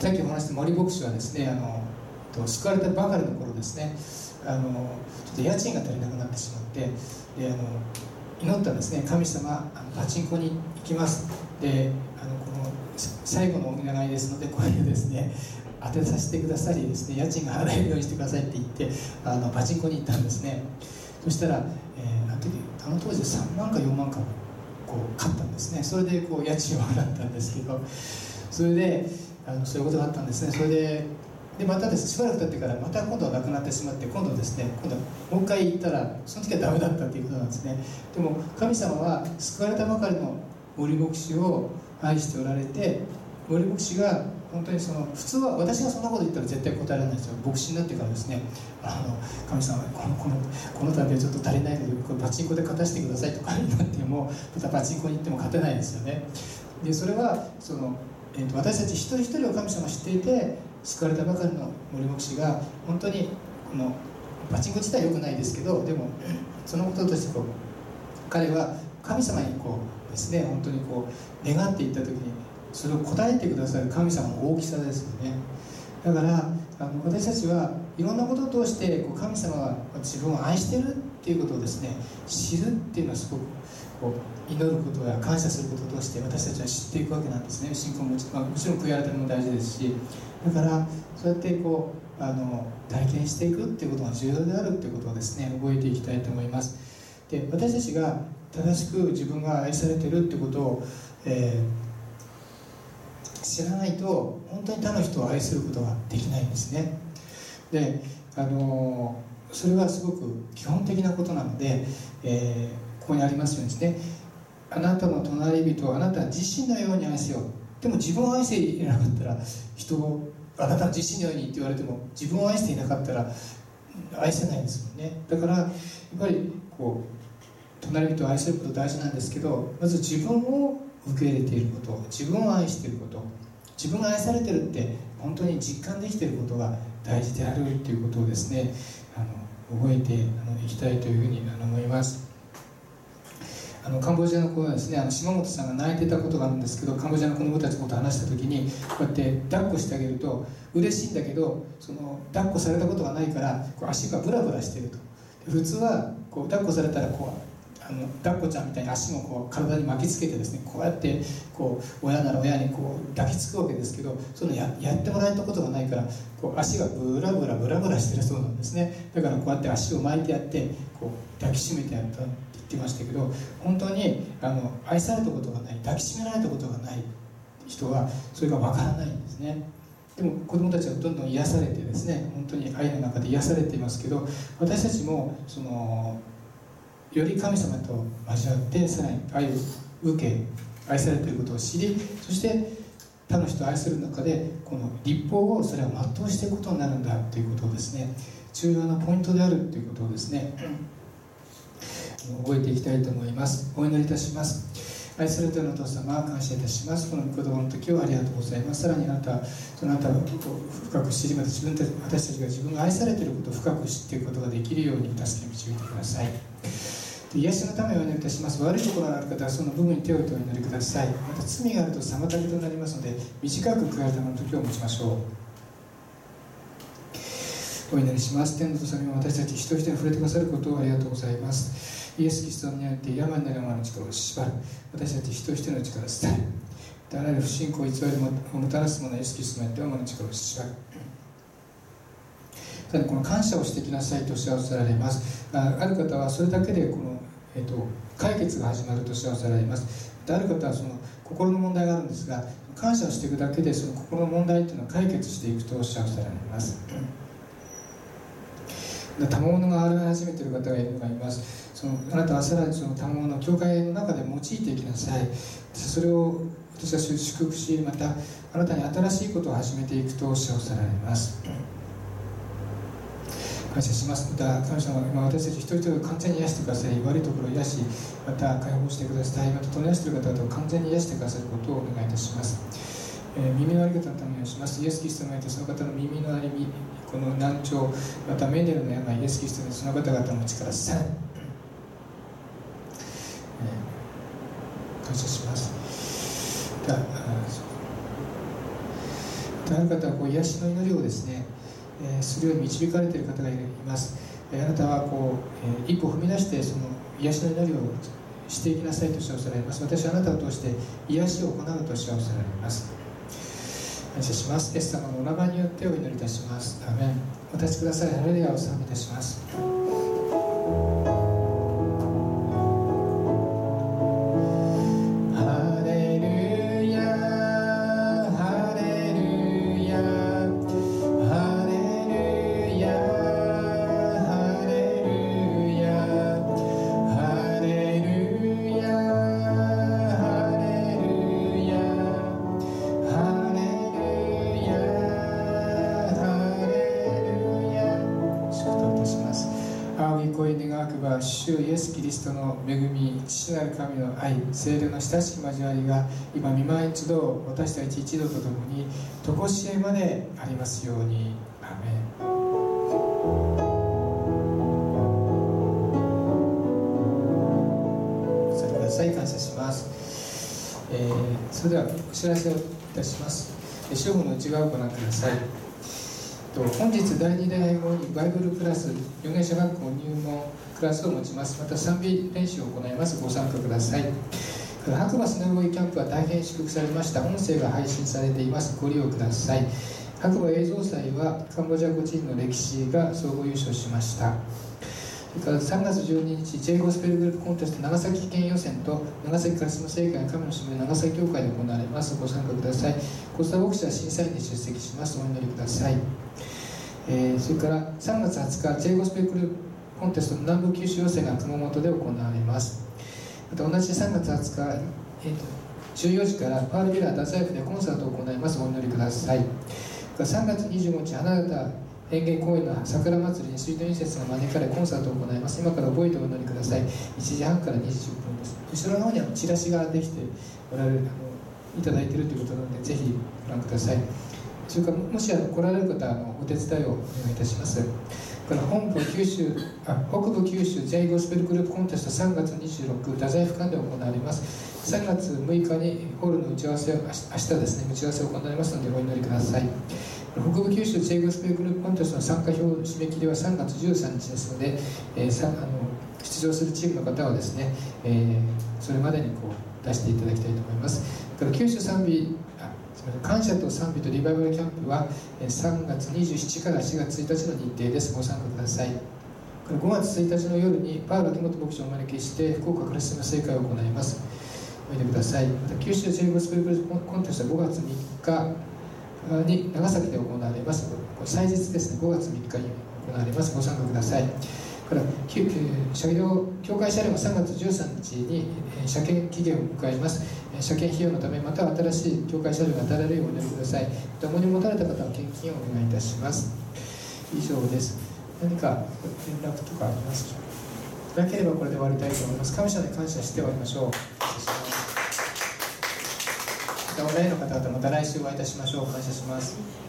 さっきお話した森牧師はですね、救われたばかりの頃ですね、ちょっと家賃が足りなくなってしまって、で祈ったんですね。神様、パチンコに行きます。でこの最後のお願いですので、これでですね当てさせてくださりですね、家賃が払えるようにしてくださいって言ってパチンコに行ったんですね。そしたら、あの当時3万か4万かこう勝ったんですね。それでこう家賃を払ったんですけど、それでそういうことがあったんですね。それでまたですね、しばらく経ってからまた今度はなくなってしまって、今度ですね、今度はもう一回行ったらその時はダメだったっていうことなんですね。でも神様は救われたばかりの森牧師を愛しておられて、森牧師が本当に普通は私がそんなこと言ったら絶対答えられないですよ。牧師になってからですね、神様この度はちょっと足りないのでこれパチンコで勝たせてくださいとかになっても、またパチンコに行っても勝てないですよね。でそれは私たち一人一人を神様知っていて救われたばかりの森牧師が本当にこのパチンコ自体良くないですけど、でもそのこととして彼は神様にですね、本当に願っていった時にそれを答えてくださる神様の大きさですよね。だから私たちはいろんなことを通して神様が自分を愛してるっていうことをですね知るっていうのはすごく祈ることや感謝することを通して私たちは知っていくわけなんですね。信仰ももちろん悔い改めも大事ですし、だからそうやって体験していくっていうことが重要であるっていうことをですね覚えていきたいと思います。で私たちが正しく自分が愛されてるってことを、知らないと本当に他の人を愛することができないんですね。でそれはすごく基本的なことなので、ここにありますようにですね、あなたの隣人をあなた自身のように愛せよ。でも自分を愛していなかったら、人をあなた自身のようにって言われても自分を愛していなかったら愛せないですもんね。だからやっぱり隣人を愛すること大事なんですけど、まず自分を受け入れていること、自分を愛していること、自分が愛されてるって本当に実感できていることが大事であるということをですね覚えていきたいというふうに思います。カンボジアの子はですね、島本さんが泣いてたことがあるんですけど、カンボジアの子供たちのことを話した時にこうやって抱っこしてあげると嬉しいんだけど、抱っこされたことがないから足がブラブラしてると。普通は抱っこされたら抱っこちゃんみたいに足も体に巻きつけてですね、こうやって親なら親に抱きつくわけですけど、その やってもらえたことがないから足がブラブラブラブラしてるそうなんですね。だからこうやって足を巻いてやって抱きしめてやったって言ってましたけど、本当に愛されたことがない、抱きしめられたことがない人はそれがわからないんですね。でも子どもたちはどんどん癒されてですね、本当に愛の中で癒されていますけど、私たちもより神様と交わってさらに愛を受け愛されていることを知り、そして他の人を愛する中でこの立法をそれを全うしていくことになるんだということをですね、重要なポイントであるということをですね覚えていきたいと思います。お祈りいたします。愛されているお父様、感謝いたします。この御言葉の時をありがとうございます。さらにあなたを深く知り、また私たちが自分が愛されていることを深く知っていくことができるように助け導いてください。癒しのためにお祈りいたします。悪いところがある方はその部分に手を置いてお祈りください。また罪があると妨げとなりますので、短く悔い改めの時を持ちましょう。お祈りします。天のお父様、私たち一人一人に触れてくださることをありがとうございます。イエス・キリストにあって病になる者の力を縛る、私たち一人一人の力を伝える、あらゆる不信仰、偽りをもたらす者、イエス・キリストにあって者の力を縛る。さらにこの感謝をしてきなさいとおっしゃられます。ある方はそれだけで解決が始まるとおっしゃられます。ある方は心の問題があるんですが、感謝をしていくだけでその心の問題というのは解決していくとおっしゃられます。賜物が現れ始めている方がいるのがいます。あなたはさらにその賜物を教会の中で用いていきなさい。それを私は祝福し、またあなたに新しいことを始めていくとおっしゃられます。感謝します。また神様は私たち一人一人を完全に癒してください。悪いところを癒し、また解放してください。また取り出している方々を完全に癒してくださることをお願いいたします。耳のあり方のためにお願いします。イエス・キリストにおいてその方の耳のあり、この難聴、またメネルの病、イエス・キリストにその方々の力さらに、感謝します。ままたある方は癒しの祈りをですね、するように導かれている方がいます。あなたは一歩踏み出してその癒しの祈りをしていきなさいとおっしゃられます。私はあなたを通して癒しを行うとおっしゃられます。感謝します。イエス様のお名前によってお祈りいたします。アーメン。お立ちください。ハレルヤを賛美いたします。主イエスキリストの恵み、父なる神の愛、聖霊の親しき交わりが今御前一同、私たち一同とともに常しえまでありますように。アーメン。それでは再感謝します。それではお知らせをいたします。主語の内側をご覧ください。本日第2第5にバイブルクラス、預言者学校入門クラスを持ちます。また賛美練習を行います。ご参加ください。白馬スノーボーイキャンプは大変祝福されました。音声が配信されています。ご利用ください。白馬映像祭はカンボジア孤児院の歴史が総合優勝しました。それから3月12日 J ゴスペルグループコンテスト長崎県予選と長崎カリスマ聖会神のしもべ長崎教会で行われます。ご参加ください。コスタ牧師は審査員で出席します。お祈りください。それから3月20日 J ゴスペルグループコンテストの南部九州予選が熊本で行われます。また同じ3月20日、14時からパールビラー太宰府でコンサートを行います。お祈りください。3月25日花形園芸公園の桜祭りに水道印刷が招かれコンサートを行います。今から覚えてお祈りください。1時半から2時10分です。後ろの方にチラシができておられるいただいているということなので、ぜひご覧ください。それからもし来られる方はお手伝いをお願いいたします。から北部九州 J ゴスペルグループコンテスト3月26日太宰府館で行われます。3月6日にホールの打ち合わせを明日ですね、打ち合わせを行われますのでお祈りください。北部九州 J ゴスペルグループコンテストの参加表締め切りは3月13日ですので、出場するチームの方はですね、それまでに出していただきたいと思います。から九州賛美感謝と賛美とリバイバルキャンプは3月27から4月1日の日程です。ご参加ください。5月1日の夜にパウロ秋元牧師をお招きして福岡クリスマス聖会を行います。おいでください。また九州 J ゴスペルグループコンテストは5月3日に長崎で行われます。祭日ですね、5月3日に行われます。ご参加ください。から教会車両は3月13日に車検期限を迎えます。車検費用のためまたは新しい教会車両が当たられるようお祈りください。共に持たれた方は献金をお願いいたします。以上です。何か連絡とかありますか？なければこれで終わりたいと思います。神様に感謝して終わりましょう。またお礼の方々また来週お会いいたしましょう。感謝します。